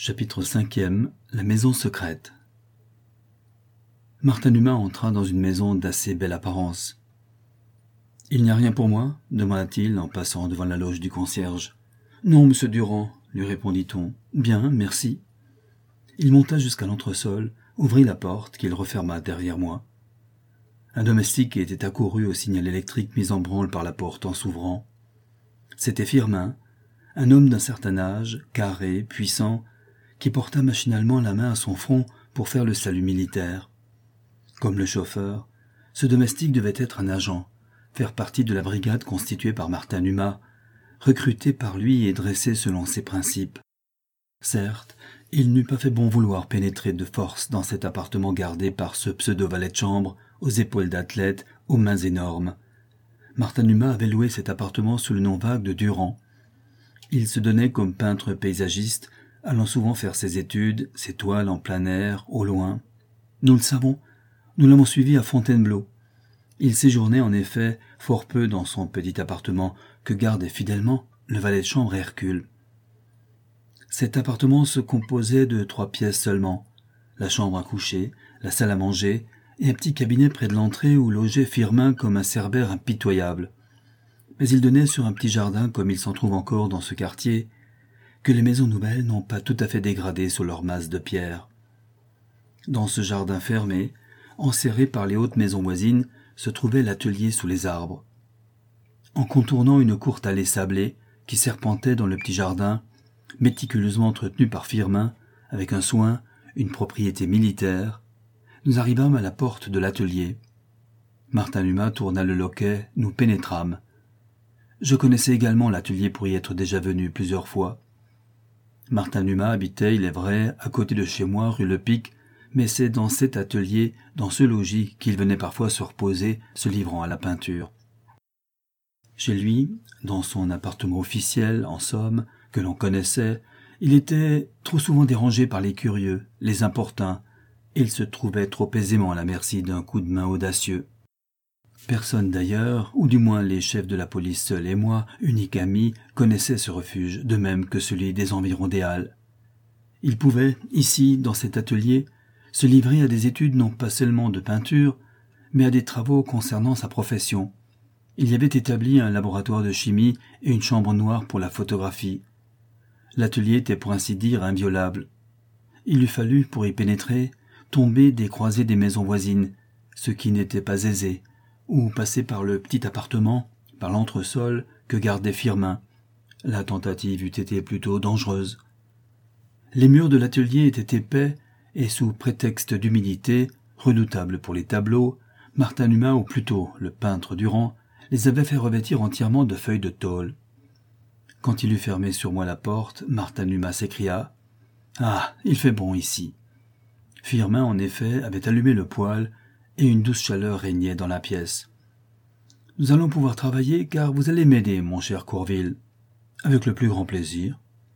Chapitre 5e. La maison secrète. Martin Numa entra dans une maison d'assez belle apparence. « Il n'y a rien pour moi » demanda-t-il en passant devant la loge du concierge. « Non, monsieur Durand, » lui répondit-on. « Bien, merci. » Il monta jusqu'à l'entresol, ouvrit la porte qu'il referma derrière moi. Un domestique était accouru au signal électrique mis en branle par la porte en s'ouvrant. C'était Firmin, un homme d'un certain âge, carré, puissant, qui porta machinalement la main à son front pour faire le salut militaire. Comme le chauffeur, ce domestique devait être un agent, faire partie de la brigade constituée par Martin Numa, recruté par lui et dressé selon ses principes. Certes, il n'eût pas fait bon vouloir pénétrer de force dans cet appartement gardé par ce pseudo-valet de chambre, aux épaules d'athlète, aux mains énormes. Martin Numa avait loué cet appartement sous le nom vague de Durand. Il se donnait comme peintre paysagiste, allant souvent faire ses études, ses toiles en plein air, au loin. Nous le savons, nous l'avons suivi à Fontainebleau. Il séjournait en effet fort peu dans son petit appartement que gardait fidèlement le valet de chambre Hercule. Cet appartement se composait de 3 pièces seulement, la chambre à coucher, la salle à manger et un petit cabinet près de l'entrée où logeait Firmin comme un cerbère impitoyable. Mais il donnait sur un petit jardin comme il s'en trouve encore dans ce quartier, que les maisons nouvelles n'ont pas tout à fait dégradé sous leur masse de pierre. Dans ce jardin fermé, enserré par les hautes maisons voisines, se trouvait l'atelier sous les arbres. En contournant une courte allée sablée qui serpentait dans le petit jardin, méticuleusement entretenu par Firmin, avec un soin, une propriété militaire, nous arrivâmes à la porte de l'atelier. Martin Numa tourna le loquet, nous pénétrâmes. Je connaissais également l'atelier pour y être déjà venu plusieurs fois. Martin Numa habitait, il est vrai, à côté de chez moi, rue Le Pic, mais c'est dans cet atelier, dans ce logis, qu'il venait parfois se reposer, se livrant à la peinture. Chez lui, dans son appartement officiel, en somme, que l'on connaissait, il était trop souvent dérangé par les curieux, les importuns, et il se trouvait trop aisément à la merci d'un coup de main audacieux. Personne d'ailleurs, ou du moins les chefs de la police seuls et moi, unique ami, connaissaient ce refuge, de même que celui des environs des Halles. Il pouvait, ici, dans cet atelier, se livrer à des études non pas seulement de peinture, mais à des travaux concernant sa profession. Il y avait établi un laboratoire de chimie et une chambre noire pour la photographie. L'atelier était pour ainsi dire inviolable. Il eût fallu, pour y pénétrer, tomber des croisées des maisons voisines, ce qui n'était pas aisé, ou passer par le petit appartement, par l'entresol que gardait Firmin. La tentative eût été plutôt dangereuse. Les murs de l'atelier étaient épais, et sous prétexte d'humidité, redoutable pour les tableaux, Martin Numa, ou plutôt le peintre Durand, les avait fait revêtir entièrement de feuilles de tôle. Quand il eut fermé sur moi la porte, Martin Numa s'écria « Ah, il fait bon ici !» Firmin, en effet, avait allumé le poêle, et une douce chaleur régnait dans la pièce. « Nous allons pouvoir travailler, car vous allez m'aider, mon cher Courville. »« Avec le plus grand plaisir. »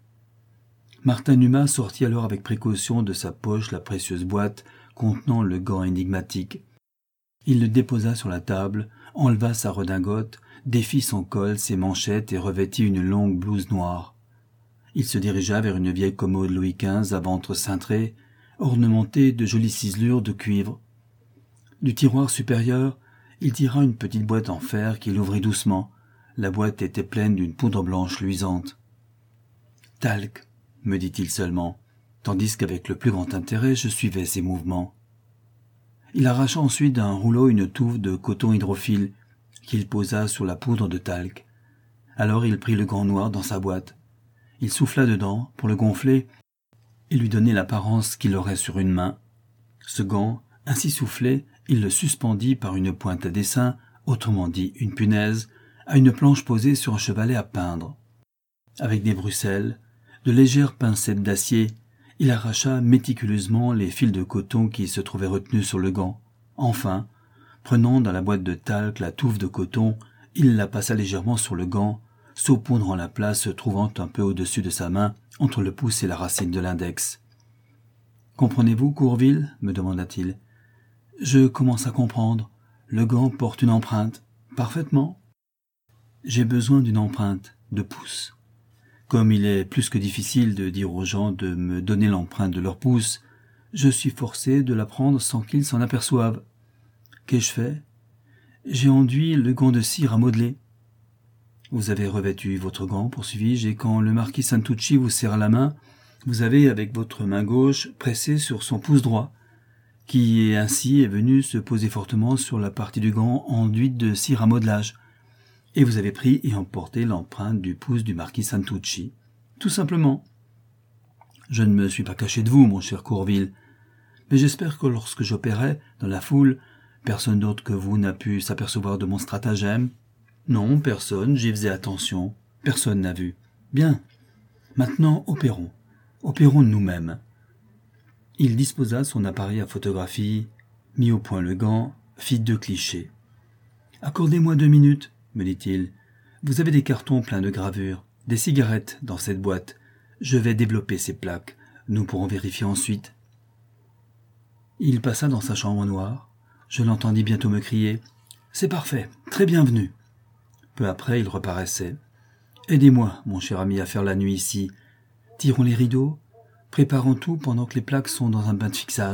Martin Numa sortit alors avec précaution de sa poche la précieuse boîte contenant le gant énigmatique. Il le déposa sur la table, enleva sa redingote, défit son col, ses manchettes et revêtit une longue blouse noire. Il se dirigea vers une vieille commode Louis XV à ventre cintré, ornementée de jolies ciselures de cuivre. Du tiroir supérieur, il tira une petite boîte en fer qu'il ouvrit doucement. La boîte était pleine d'une poudre blanche luisante. « Talc », me dit-il seulement, tandis qu'avec le plus grand intérêt je suivais ses mouvements. Il arracha ensuite d'un rouleau une touffe de coton hydrophile qu'il posa sur la poudre de talc. Alors il prit le gant noir dans sa boîte. Il souffla dedans pour le gonfler et lui donner l'apparence qu'il aurait sur une main. Ce gant, ainsi soufflé, il le suspendit par une pointe à dessin, autrement dit une punaise, à une planche posée sur un chevalet à peindre. Avec des bruxelles, de légères pincettes d'acier, il arracha méticuleusement les fils de coton qui se trouvaient retenus sur le gant. Enfin, prenant dans la boîte de talc la touffe de coton, il la passa légèrement sur le gant, saupoudrant la place se trouvant un peu au-dessus de sa main, entre le pouce et la racine de l'index. « Comprenez-vous, Courville ?» me demanda-t-il. « Je commence à comprendre. Le gant porte une empreinte. Parfaitement. J'ai besoin d'une empreinte, de pouce. Comme il est plus que difficile de dire aux gens de me donner l'empreinte de leur pouce, je suis forcé de la prendre sans qu'ils s'en aperçoivent. Qu'ai-je fait? J'ai enduit le gant de cire à modeler. Vous avez revêtu votre gant, poursuivis-je, et quand le marquis Santucci vous serra la main, vous avez, avec votre main gauche, pressé sur son pouce droit, qui ainsi est venu se poser fortement sur la partie du gant enduite de cire à modelage, et vous avez pris et emporté l'empreinte du pouce du marquis Santucci. Tout simplement. Je ne me suis pas caché de vous, mon cher Courville, mais j'espère que lorsque j'opérais dans la foule, personne d'autre que vous n'a pu s'apercevoir de mon stratagème. Non, personne, j'y faisais attention. Personne n'a vu. Bien. Maintenant, opérons. Opérons nous-mêmes. Il disposa son appareil à photographie, mit au point le gant, fit 2 clichés. « Accordez-moi 2 minutes, me dit-il. Vous avez des cartons pleins de gravures, des cigarettes dans cette boîte. Je vais développer ces plaques. Nous pourrons vérifier ensuite. » Il passa dans sa chambre noire. Je l'entendis bientôt me crier « C'est parfait, très bienvenue !» Peu après, il reparaissait. « Aidez-moi, mon cher ami, à faire la nuit ici. Tirons les rideaux, préparons tout pendant que les plaques sont dans un bain de fixage. »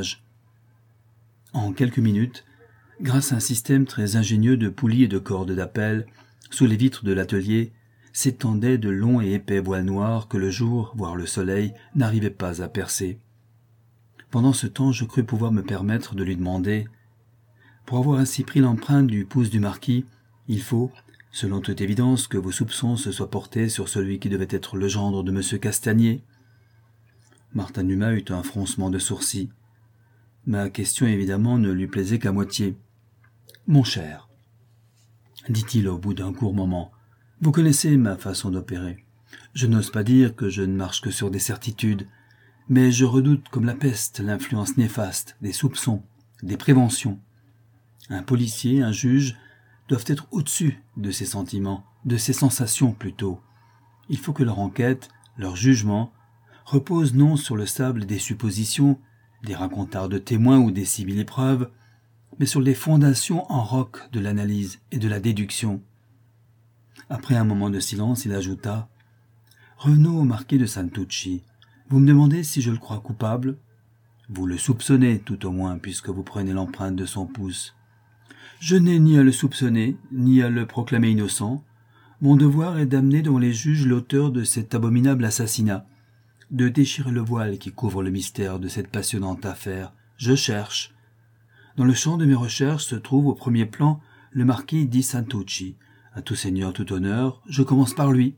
En quelques minutes, grâce à un système très ingénieux de poulies et de cordes d'appel, sous les vitres de l'atelier, s'étendaient de longs et épais voiles noirs que le jour, voire le soleil, n'arrivait pas à percer. Pendant ce temps, je crus pouvoir me permettre de lui demander « Pour avoir ainsi pris l'empreinte du pouce du marquis, il faut, selon toute évidence, que vos soupçons se soient portés sur celui qui devait être le gendre de M. Castagnier. » Martin Dumas eut un froncement de sourcils. Ma question, évidemment, ne lui plaisait qu'à moitié. « Mon cher, dit-il au bout d'un court moment, vous connaissez ma façon d'opérer. Je n'ose pas dire que je ne marche que sur des certitudes, mais je redoute comme la peste l'influence néfaste des soupçons, des préventions. Un policier, un juge, doivent être au-dessus de ses sentiments, de ses sensations plutôt. Il faut que leur enquête, leur jugement, repose non sur le sable des suppositions, des racontards de témoins ou des sibylles preuves, mais sur les fondations en roc de l'analyse et de la déduction. Après un moment de silence, il ajouta « Revenons au marquis de Santucci. Vous me demandez si je le crois coupable ? Vous le soupçonnez, tout au moins, puisque vous prenez l'empreinte de son pouce. Je n'ai ni à le soupçonner, ni à le proclamer innocent. Mon devoir est d'amener devant les juges l'auteur de cet abominable assassinat, de déchirer le voile qui couvre le mystère de cette passionnante affaire. Je cherche. Dans le champ de mes recherches se trouve au premier plan le marquis di Santucci. À tout seigneur, tout honneur, je commence par lui.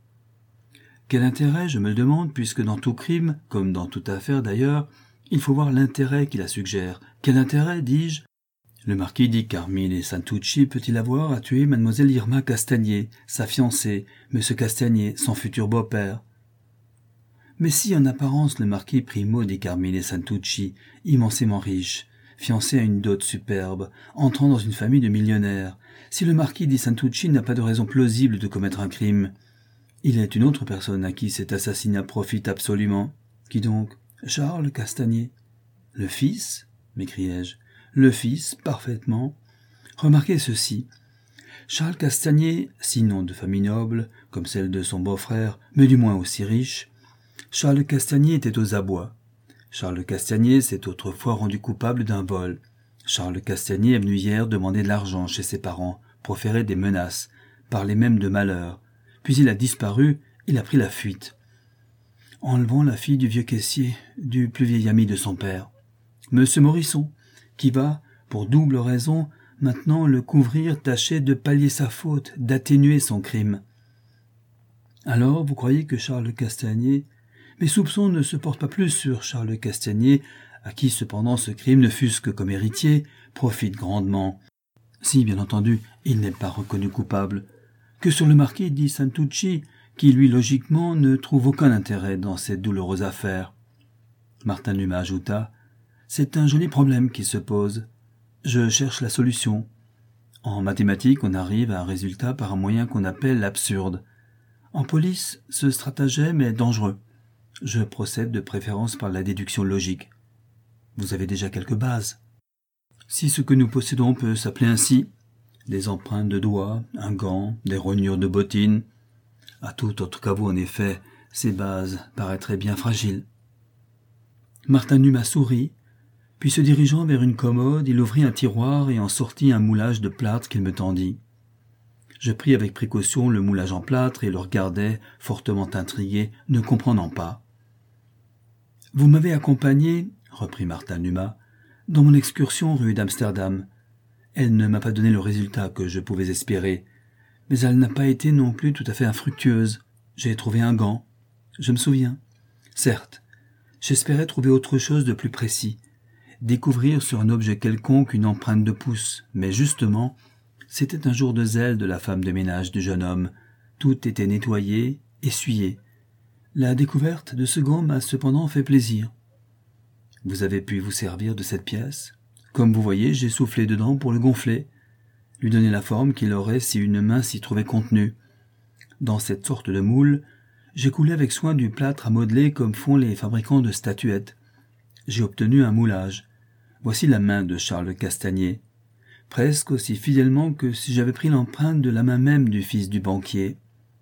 Quel intérêt, je me le demande, puisque dans tout crime, comme dans toute affaire d'ailleurs, il faut voir l'intérêt qui la suggère. Quel intérêt, dis-je ? Le marquis di Carmine Santucci peut-il avoir à tuer mademoiselle Irma Castagnier, sa fiancée, monsieur Castagnier, son futur beau-père ? Mais si en apparence le marquis Primo di Carmine Santucci, immensément riche, fiancé à une dot superbe, entrant dans une famille de millionnaires, si le marquis di Santucci n'a pas de raison plausible de commettre un crime, il est une autre personne à qui cet assassinat profite absolument. Qui donc ? Charles Castagnier. Le fils ? m'écriai-je. Le fils, parfaitement. Remarquez ceci. Charles Castagnier, sinon de famille noble, comme celle de son beau-frère, mais du moins aussi riche, Charles Castagnier était aux abois. Charles Castagnier s'est autrefois rendu coupable d'un vol. Charles Castagnier est venu hier demander de l'argent chez ses parents, proférer des menaces, parler même de malheur. Puis il a disparu, il a pris la fuite, enlevant la fille du vieux caissier, du plus vieil ami de son père, Monsieur Morisson, qui va, pour double raison, maintenant le couvrir, tâcher de pallier sa faute, d'atténuer son crime. Alors, vous croyez que Charles Castagnier... Mes soupçons ne se portent pas plus sur Charles Castagnier, à qui cependant ce crime, ne fût-ce que comme héritier, profite grandement. Si, bien entendu, il n'est pas reconnu coupable, que sur le marquis di Santucci, qui, lui, logiquement, ne trouve aucun intérêt dans cette douloureuse affaire. Martin Dumas ajouta « C'est un joli problème qui se pose. Je cherche la solution. En mathématiques, on arrive à un résultat par un moyen qu'on appelle l'absurde. En police, ce stratagème est dangereux. Je procède de préférence par la déduction logique. Vous avez déjà quelques bases. Si ce que nous possédons peut s'appeler ainsi, des empreintes de doigts, un gant, des rognures de bottines, À tout autre caveau, en effet, ces bases paraîtraient bien fragiles. Martin Numa sourit, puis se dirigeant vers une commode, il ouvrit un tiroir et en sortit un moulage de plâtre qu'il me tendit. Je pris avec précaution le moulage en plâtre et le regardai, fortement intrigué, ne comprenant pas. « Vous m'avez accompagné, reprit Martin Numa, dans mon excursion rue d'Amsterdam. Elle ne m'a pas donné le résultat que je pouvais espérer, mais elle n'a pas été non plus tout à fait infructueuse. J'ai trouvé un gant, je me souviens. Certes, j'espérais trouver autre chose de plus précis, découvrir sur un objet quelconque une empreinte de pouce, mais justement, c'était un jour de zèle de la femme de ménage du jeune homme. Tout était nettoyé, essuyé. La découverte de ce gant m'a cependant fait plaisir. Vous avez pu vous servir de cette pièce? Comme vous voyez, j'ai soufflé dedans pour le gonfler, lui donner la forme qu'il aurait si une main s'y trouvait contenue. Dans cette sorte de moule, j'ai coulé avec soin du plâtre à modeler comme font les fabricants de statuettes. J'ai obtenu un moulage. Voici la main de Charles Castagnier, presque aussi fidèlement que si j'avais pris l'empreinte de la main même du fils du banquier.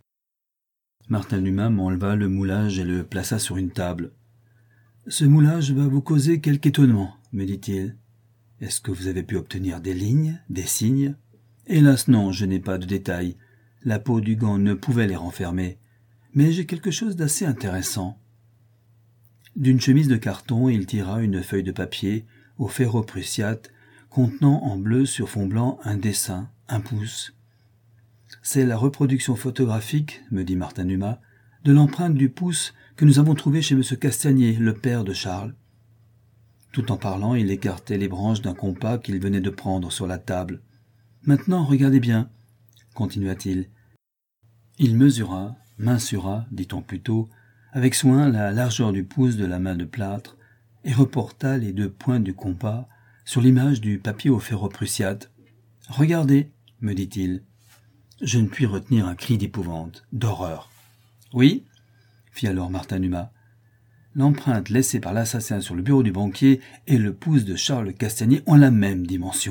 Martin Numa m'enleva le moulage et le plaça sur une table. « Ce moulage va vous causer quelque étonnement, me dit-il. Est-ce que vous avez pu obtenir des lignes, des signes? Hélas non, je n'ai pas de détails. La peau du gant ne pouvait les renfermer. Mais j'ai quelque chose d'assez intéressant. » D'une chemise de carton, il tira une feuille de papier au ferro-prussiate contenant en bleu sur fond blanc un dessin, un pouce. « C'est la reproduction photographique, me dit Martin Numa, de l'empreinte du pouce que nous avons trouvée chez M. Castagnier, le père de Charles. » Tout en parlant, il écartait les branches d'un compas qu'il venait de prendre sur la table. « Maintenant, regardez bien, » continua-t-il. Il mensura, dit-on plutôt, avec soin la largeur du pouce de la main de plâtre et reporta les 2 points du compas sur l'image du papier au ferro-prussiate. « Regardez, » me dit-il. Je ne puis retenir un cri d'épouvante, d'horreur. « Oui ?» fit alors Martin Numa. « L'empreinte laissée par l'assassin sur le bureau du banquier et le pouce de Charles Castagnier ont la même dimension. »